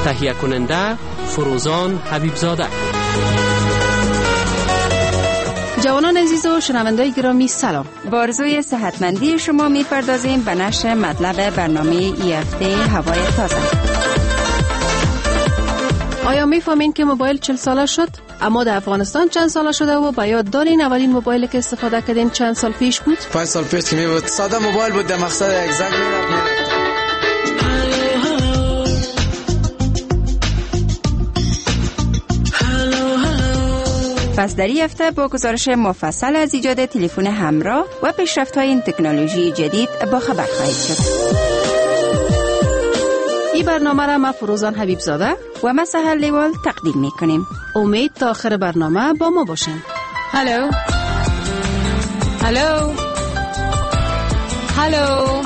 تهیه کننده فروزان حبیبزاده. جوانان عزیز و شنوندگان گرامی سلام. با آرزوی صحتمندی شما می‌پردازیم به نشر مطلب برنامه ای هفته هوای تازه. آیا می‌فهمین که موبایل 40 ساله شد؟ اما در افغانستان چند ساله شده و به یاد دارین اولین موبایلی که استفاده کردین چند سال پیش بود؟ 5 سال پیش که بود. ساده موبایل بود، در مقصد یک زنگ می‌رفت. پس در این هفته با گزارش مفصل از ایجاد تلفن همراه و پیشرفت‌های این تکنولوژی جدید با خبر خواهید شد. این برنامه را ما فروزان حبیبزاده و ما سهر لیوال تقدیم می‌کنیم. امید تا آخر برنامه با ما باشین. هلو هلو هلو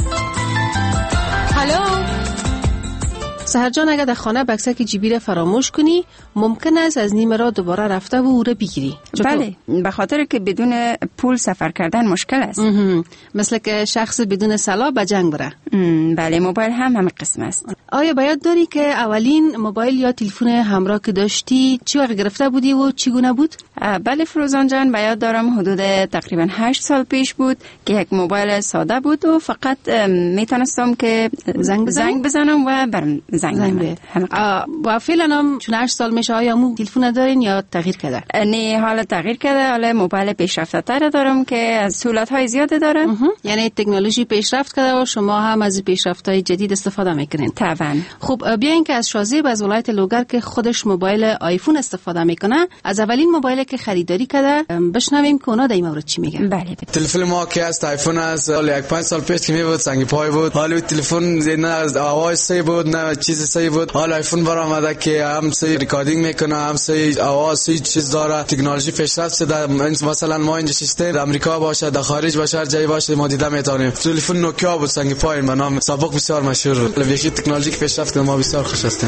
هلو. سهر جان، اگر در خانه بکسک جیبی را فراموش کنی ممکن است از نیمه راه دوباره رفته و او را بگیری. بله، به خاطر که بدون پول سفر کردن مشکل است. مثل که شخص بدون سلاح به جنگ بره. بله، موبایل هم همین قسم است. آیا باید داری که اولین موبایل یا تلفن همراه که داشتی چی وقت گرفته بودی و چگونه بود؟ بله فروزان جان، باید دارم حدود تقریبا 8 سال پیش بود که یک موبایل ساده بود و فقط میتونستم که زنگ بزنم و برم زنگ و فعلا هم چون 8 سال میشه آیا مو تلفن دارین یا تغییر کرده؟ نه، حالا تغییر کرده. حالا موبایل پیشرفته تر دارم که از سهولت‌های زیاده داره. یعنی تکنولوژی پیشرفت کرده و شما هم از پیشرفت‌های جدید استفاده میکنین. طبعا. خب بیاین که از شازیب از ولایت لوگر که خودش موبایل آیفون استفاده میکنه از اولین موبایلی که خریداری کرده بشنویم که اونا در این مورد چی میگن. بله. تلفن ما که است آیفون است. یک 5 سال پیش که میبود سنگ پای بود. حالا تلفن نه از آواز صحیح بود نه چیز صحیح بود. حالا آیفون برآمده که هم صحیح ریکاردینگ میکنه هم صحیح آواز صحیح چیز داره. تکنولوژی پیشرفت شده. مثلا ما اینجا شسته در آمریکا باشه در خارج باشه هر جایی باشه ما دیده میتونیم. تلفن نوکیا بود سنگ پای به نام سابق بسیار مشهور بود. ویژه تکنولوژی که پیشرفت کرده ما بسیار خوش هستیم.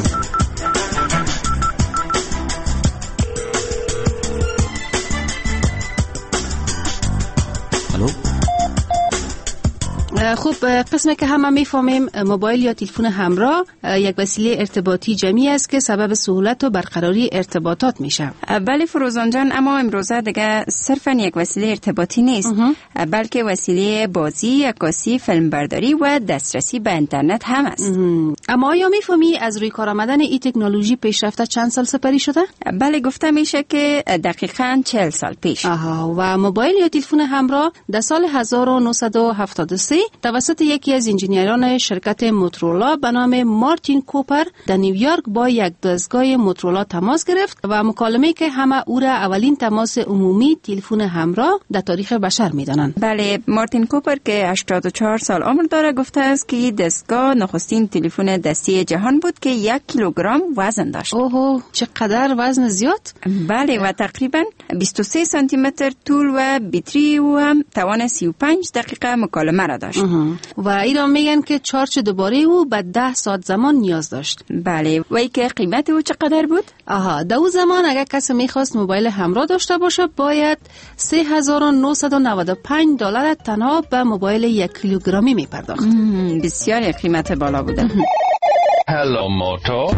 خب قسمی که همه میفهمیم موبایل یا تلفن همراه یک وسیله ارتباطی جمعی است که سبب سهولت و برقراری ارتباطات میشه. بله فروزان جان، اما امروزه دیگه صرفا یک وسیله ارتباطی نیست بلکه وسیله بازی، عکاسی، فیلم برداری و دسترسی به اینترنت هم است. اما آیا میفهمی از روی کار آمدن این تکنولوژی پیشرفته چند سال سپری شده؟ بله گفته میشه که دقیقاً 40 سال پیش. و موبایل یا تلفن همراه در سال 1973 توسط یکی از انجینیران شرکت موتورولا به نام مارتین کوپر در نیویورک با یک دستگاه موتورولا تماس گرفت و مکالمه‌ای که همه او را اولین تماس عمومی تلفن همراه در تاریخ بشر می‌دانند. بله، مارتین کوپر که 84 سال عمر داره گفته است که دستگاه نخستین تلفن دستی جهان بود که 1 کیلوگرم وزن داشت. اوه، چقدر وزن زیاد؟ بله، و تقریبا 23 سانتی متر طول و بطری و هم توان 35 دقیقه مکالمه را داشت. و ایران میگن که چارج دوباره او به 10 ساعت زمان نیاز داشت. بله، و ای که قیمت او چقدر بود؟ در اون زمان اگر کسی میخواست موبایل همراه داشته باشه باید $3,995 تنها به موبایل 1 کیلوگرمی میپرداخت. بسیار قیمت بالا بوده. هلو موتو.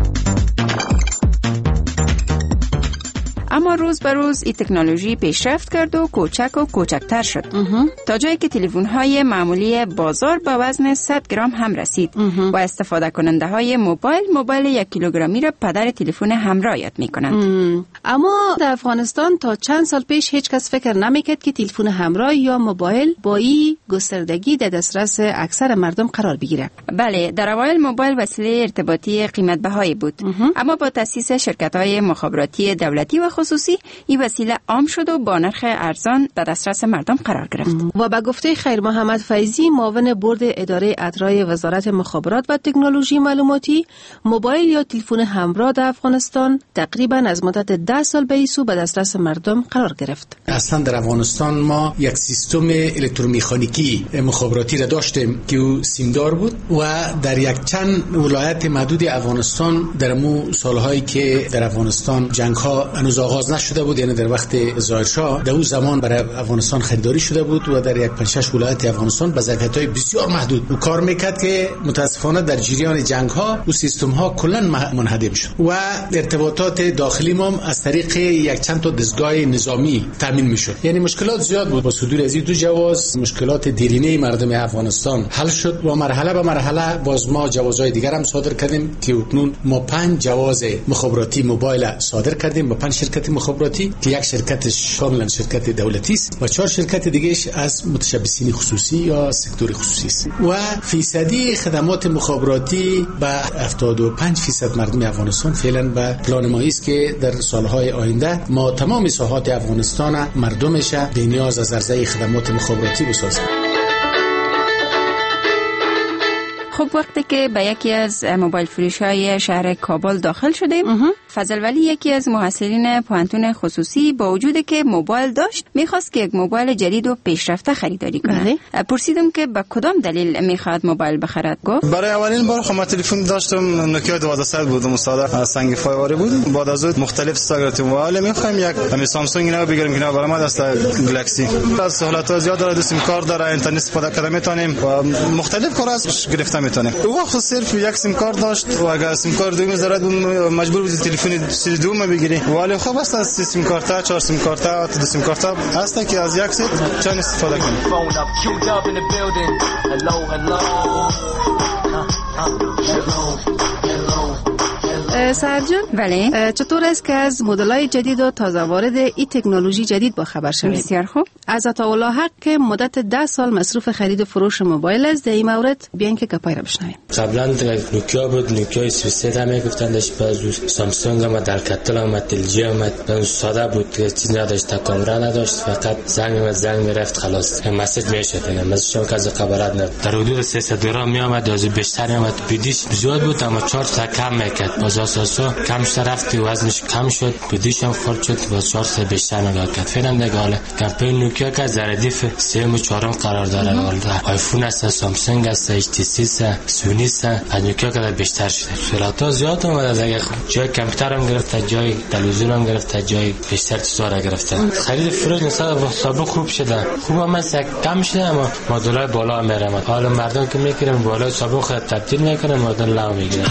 اما روز به روز این تکنولوژی پیشرفت کرد و کوچکتر شد تا جایی که تلفن‌های معمولی بازار به وزن 100 گرم هم رسید و استفاده کننده های موبایل 1 کیلوگرمی را پدر تلفن همراه یاد می‌کنند. اما در افغانستان تا چند سال پیش هیچ کس فکر نمی‌کرد که تلفن همراه یا موبایل با این گستردگی در دسترس اکثر مردم قرار بگیره. بله، در اوایل موبایل وسیله ارتباطی قیمت بهایی بود اما با تأسیس شرکت‌های مخابراتی دولتی و خصوصی این وسیله عام شد و با نرخ ارزان در دسترس مردم قرار گرفت. و به گفته خیر محمد فیضی معاون بورد اداره اطراحی وزارت مخابرات و تکنولوژی معلوماتی، موبایل یا تلفن همراه در افغانستان تقریبا از مدت 10 سال به این سو به دسترس مردم قرار گرفت. اصلا در افغانستان ما یک سیستم الکترومکانیکی مخابراتی را داشتیم که او سیمدار بود و در یک چند ولایت محدود افغانستان در مو سالهایی که در افغانستان جنگ ها هنوز آغاز نشده بود، یعنی در وقت ظاهرشاه در اون زمان برای افغانستان خریداری شده بود و در یک 5-6 ولایت افغانستان به ظرفیت‌های بسیار محدود و کار میکرد که متاسفانه در جریان جنگ‌ها و سیستم‌ها کلاً منهدم شد و ارتباطات داخلی ما از طریق یک چند تا دستگاه نظامی تامین میشد. یعنی مشکلات زیاد بود. با صدور از این 2 جواز مشکلات دیرینه مردم افغانستان حل شد و مرحله به مرحله باز ما جوازهای دیگر هم صادر کردیم که اکنون ما 5 جواز مخابراتی موبایل صادر کردیم با 5 شرکت مخابراتی که یک شرکتش کاملا شرکت دولتی است و 4 شرکت دیگهش از متشبثین خصوصی یا سکتور خصوصی است و فیصدی خدمات مخابراتی به 75% مردم افغانستان فعلا به پلان ما است که در سالهای آینده ما تمام ساحات افغانستان مردمش به نیاز از عرضه خدمات مخابراتی بسازیم. خب وقتی که به یکی از موبایل فروش‌های شهر کابل داخل شدیم، فضل ولی یکی از محصلین پوهنتون خصوصی با وجودی که موبایل داشت میخواست که یک موبایل جدید و پیشرفته خریداری کنه. پرسیدم که به کدام دلیل میخواد موبایل بخرد. گفت برای اولین بار خودم تلفن داشتم، نوکیا 1200 بود، مستعد سنگ فایواری بود. بعد از اون مختلف استفاده موبایل میخوایم یک همین سامسونگ اینا بگیریم که برای ما دست گلکسی از سهولت زیاد داره، سیم کارت داره، اینترنت استفاده کنه میتونیم و مختلف کار ازش گرفته میتونیم. او وقت صرف یک سیم کارت داشت و اگر سیم کارت دوم ضرورت بود مجبور بود تلفن سری دوم بگیری. ولی خب است از سیم کارت 4 سیم کارت و 2 سیم کارت هست که از یک سیت چند استفاده کنیم. سعد جان، بله. چطور است که از مدل‌های جدید و تازه وارد این تکنولوژی جدید با خبر شوید؟ بسیار خوب. از عطاالله حق که مدت 10 سال مصروف خرید و فروش موبایل است، در این مورد بیان که گپای را بشنویم. قبلا نوکیا بود، نوکیا 33 هم میگفتندش، بعد سامسونگ هم دلکتل هم تلجی هم ساده بود که چیزی نداشت، کامera نداشت، فقط زنگ میرفت خلاص مسیج میشد. مثلا که از خبرات نه در حدود 300 درام میامد یا بیشتر میامد. بدیش زیاد بود اما 4 تا کم میکرد. باز اساسا کم رفت، وزنش کم شد، بدیش هم خرد شد، باز 4 تا بیشتر نگاه کرد. فعلا دیگه حالا کمپین نوکیا که ردیف 3 و 4 قرار داره. آیفون است، سامسونگ است، اچ تی سی است، سونی است، از نوکیا که بیشتر شده. سرعت زیاد اومده، دیگه جای کامپیوتر هم گرفته، جای تلویزیون هم گرفته، جای بیشتر چیزا را گرفته. خرید فروش نسبت به سابق خوب شده. خوب هم کم شده اما مدل‌های بالا میرم. حالا مردم که میگیرن بالا سابق خود تبدیل میکنن، مدل لا میگیرن.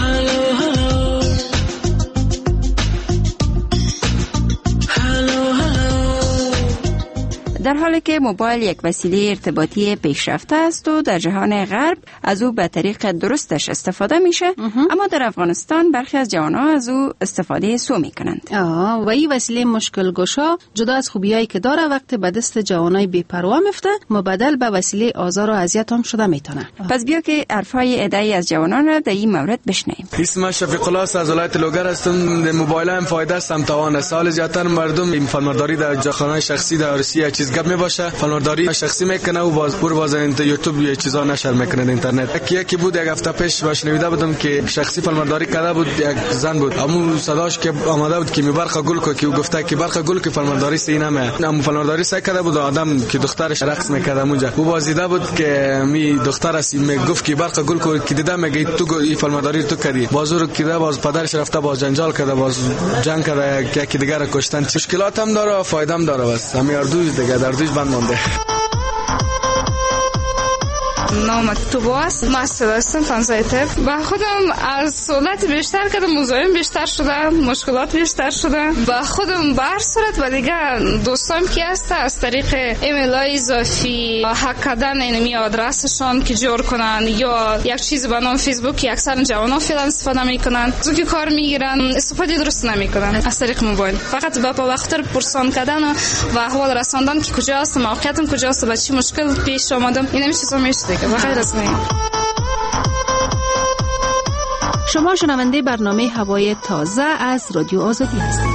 در حالی که موبایل یک وسیله ارتباطی پیشرفته است و در جهان غرب از او به طریق درستش استفاده میشه، اما در افغانستان برخی از جوانان از او استفاده سو میکنند. و این وسیله مشکل گشا جدا از خوبیایی که داره، وقتی به دست جوانای بی‌پروا میفته مبدل به وسیله آزار و اذیت هم شده میتونه. پس بیا که حرفای عده‌ای از جوانان را در این مورد بشنویم. اسم شفیق الله از ولایت لوگر هستم. موبایل هم فایده است هم تاوان. سال زیاتر مردم این فناوری در جاخانه شخصی در روسیه چیز گپ میباشه، فناوری شخصی میکنه و باز یوتیوب یه چیزا نشر میکنه اینترنت. یکی بود یک هفته پیش باش نویده بودم که شخصی فناوری کرده بود، یک زن بود، اما صداش که آماده بود که میبرخه گل کو، که گفته که برخه گل که فناوری سینه مه، اما فناوری سه کرده بود آدم که دخترش رقص میکرده اونجا. او بازیده بود که می دخترش میگفت که برخه گل کو، که دیدم میگه تو این فناوری تو کردی، بازور کیده، باز پدرش رفته باز جنجال کرده، باز جنگ کرده، یکی دیگر کشتن. مشکلات هم داره، فایده هم داره، بس همین اردوی دیگه دردوش بند مونده. نام تو است، مسئول هستم فنزایتف. با خودم از سهولت بیشتر کردم، مزاحم بیشتر شدم، مشکلات بیشتر شدم. با خودم به هر صورت و دیگه دوستام که هست از طریق ایمیل های اضافی هک کردن اینمی آدرسشون که جور کنن یا یک چیز به نام فیسبوک که اکثر جوانان فعلا استفاده میکنن، از که کار میگیرن، استفاده درست نمیکنن از طریق موبایل. فقط با وقت پرسان کردن و احوال رساندن که کجا هستم، موقعیتم کجاست، با چی مشکل پیش آمدم، این چیزا میشه. شما شنونده برنامه هوای تازه از رادیو آزادی هستید.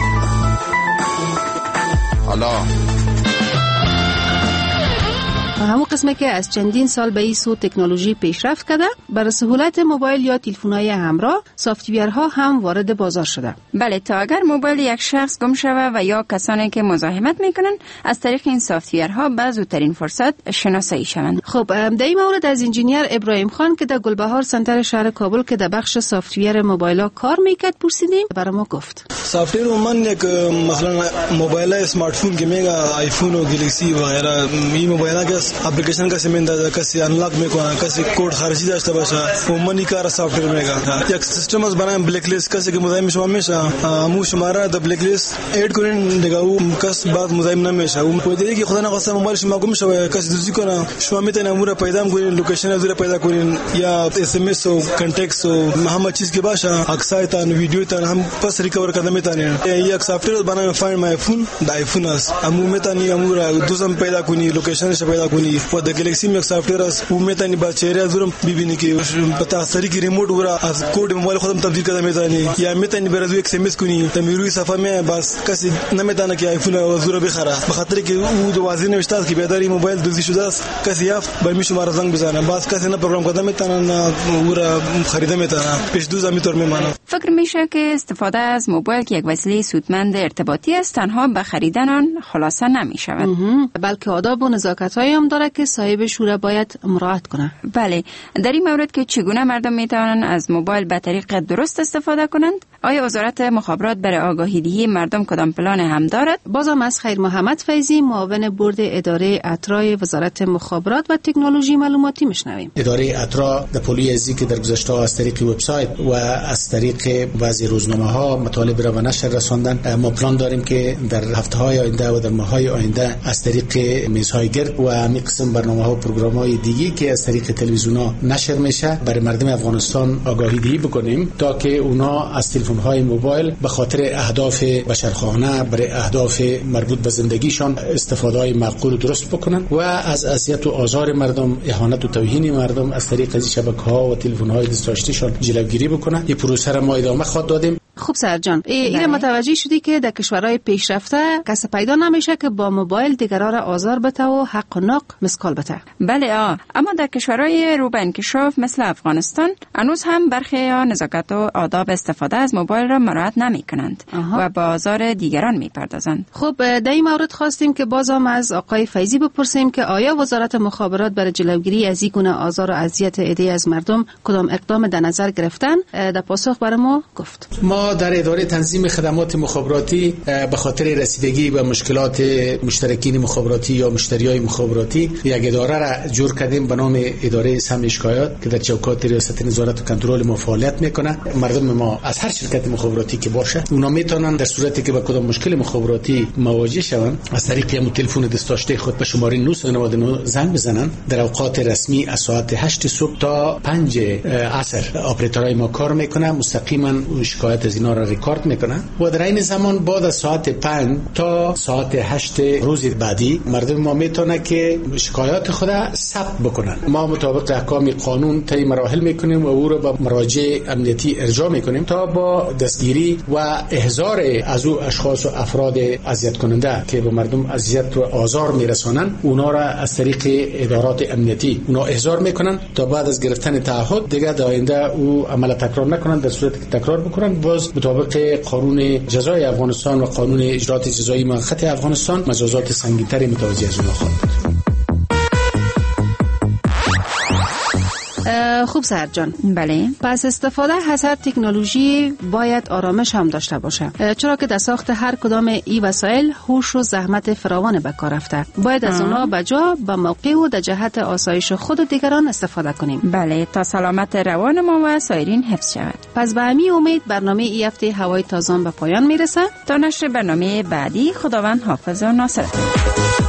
همون قسمه که از چندین سال به این سو تکنولوژی پیشرفت کرده، برای سهولت موبایل یا تلفن‌های همراه سافت‌ویرها هم وارد بازار شده. بله، تا اگر موبایل یک شخص گم شوه و یا کسانی که مزاحمت میکنن از طریق این سافت‌ویرها به زودترین فرصت شناسایی شوند. خب در این مورد از انجینیر ابراهیم خان که در گلبهار سنتر شهر کابل که در بخش سافت‌ویر موبایل‌ها کار میکرد پرسیدیم، برای ما گفت. سافت‌ویر من یک مثلا موبایل اسمارت فون که میگه آیفون و گلکسی و غیره، این موبایل‌ها که اپلیکیشن کسی میندازه، کسی انلاک میکنه، کسی کد خارجی داشته باشه، عمومی کار سافت‌ویر میگه. یک سیستم از برای بلک لیست کسی که مزاحم شما میشه، مو شماره در بلک لیست اد کنین دیگه او کس بعد مزاحم نمیشه. اون پویدی که خدا نخواسته موبایل شما گم شه کسی دوزی کنه، شما میتونید امور پیدا کنین، لوکیشن از پیدا کنین یا اس ام اس و کانتکتس و همه چیز که باشه، عکسایتان ویدیوتان هم پس ریکور کردن میتونین. یک سافت‌ویر برای فایند مای فون د آیفون است، امور میتونی امور دوزم پیدا کنی، لوکیشنش پیدا کنی. و د گلکسی می یک سافت‌ویر است، او میتونی با چهره ازورم ببینی که پتا سری کی ریموت ورا از کد موبایل خودم تبدیل کردن میتونی، یا میتونی برای یک اس ام اس کنی تمیروی صفحه می بس کسی نمیتونه که آیفون ازور بخره، به خاطر که او دو واضح نوشته است که بیاداری موبایل دوزی شده است، کسی یافت به می شماره زنگ بزنه، بس کسی نه پروگرام کردن میتونه نه ورا خریده میتونه، پیش دوز میتور میمانه. فکر میشه که استفاده از موبایل که یک وسیله سودمند ارتباطی است تنها به خریدن آن خلاصه نمیشود، بلکه آداب و نزاکت‌هایی هم داره که صاحبش را باید مراعات کنه. بله، در این مورد که چگونه مردم میتوانند از موبایل به طریق درست استفاده کنند، آیا وزارت مخابرات برای آگاهی‌دهی مردم کدام پلان هم دارد؟ بازم از خیر محمد فیضی معاون بورد اداره اترای وزارت مخابرات و تکنولوژی معلوماتی میشنویم. اداره اترا در پولی ازی که در گذشته از طریق وبسایت و از طریق بعضی روزنامه‌ها مطالب را به نشر رساندن. ما پلان داریم که در هفته‌های آینده و در ماه‌های آینده از طریق میزهای گرد و همین قسم برنامه‌ها و پروگرام‌های دیگه که از طریق تلویزیون‌ها نشر میشه برای مردم افغانستان آگاهی‌دهی بکنیم تا که اونا از تلفن‌های موبایل به خاطر اهداف بشرخوانه برای اهداف مربوط به زندگیشان استفاده‌های معقول و درست بکنن و از اذیت و آزار مردم، اهانت و توهین مردم از طریق از شبکه‌ها و تلفن‌های دسترسیشان جلوگیری بکنن. این پروسه را ما ادامه خواهد دادیم. خوب سرجان، این متوجه شدی که در کشورهای پیشرفته کس پیدا نمیشه که با موبایل دیگران را آزار بده و حق و ناق مسکال بده. بله اما در کشورهای رو به انکشاف مثل افغانستان هنوز هم برخی نزاکت و آداب استفاده از موبایل را مراعات نمی‌کنند و با آزار دیگران می‌پردازند. خب در این مورد خواستیم که بازم از آقای فیضی بپرسیم که آیا وزارت مخابرات برای جلوگیری از این گونه آزار و اذیت عده از مردم کدام اقدام در نظر گرفتن؟ در پاسخ برای ما گفت. ما در اداره تنظیم خدمات مخابراتی به خاطر رسیدگی به مشکلات مشترکین مخابراتی یا مشتریای مخابراتی یک اداره را جور کردیم به نام اداره سهم اشکایات که در چوکات ریاست نظارت و کنترل ما فعالیت میکنه. مردم ما از هر شرکت مخابراتی که باشه اونا میتونن در صورتی که با کدام مشکل مخابراتی مواجه شوند از طریق همون تلفن دستاشته خود به شماره 999 زنگ بزنن. در اوقات رسمی از ساعت 8 صبح تا 5 عصر اپراتورای ما کار میکنه، مستقیما شکایت از اینا را ریکورد میکنن و در این زمان بعد از ساعت 5 تا ساعت 8 روز بعدی مردم ما میتونه که شکایات خود ثبت بکنن. ما مطابق احکام قانون طی مراحل میکنیم و او را به مراجع امنیتی ارجاع میکنیم تا با دستگیری و احضار از او اشخاص و افراد اذیت کننده که به مردم اذیت و آزار میرسانند اونا را از طریق ادارات امنیتی اونا احضار میکنن تا بعد از گرفتن تعهد دیگه در آینده او عمل تکرار نکنند. در صورتی که تکرار بکنن باز مطابق قانون جزای افغانستان و قانون اجرات جزایی موقت افغانستان مجازات سنگین‌تری متوجه از اونها خواهد. خوب سرجان. بله. پس استفاده از هر تکنولوژی باید آرامش هم داشته باشه، چرا که در ساخت هر کدام ای وسایل هوش و زحمت فراوان به کار رفته. باید از اونها بجا به موقع و در جهت آسایش خود و دیگران استفاده کنیم. بله، تا سلامت روان ما و سایرین حفظ شود. پس به همین امید برنامه ای هفته هوای تازه به پایان میرسه. تا نشر برنامه بعدی خداوند حافظ و ناصرت.